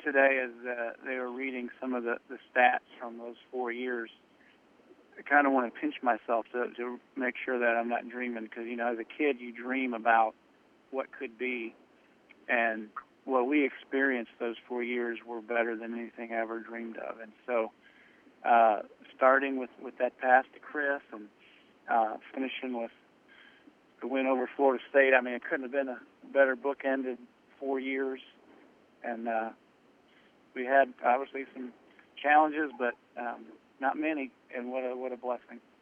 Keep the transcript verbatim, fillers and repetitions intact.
today as uh, they were reading some of the, the stats from those four years. I kind of want to pinch myself to, to make sure that I'm not dreaming because, you know, as a kid, you dream about what could be. And what we experienced those four years were better than anything I ever dreamed of. And so uh, starting with, with that pass to Chris and uh, finishing with the win over Florida State, I mean, it couldn't have been a better bookended four years. And uh, we had, obviously, some challenges, but um, not many, and what a, what a blessing.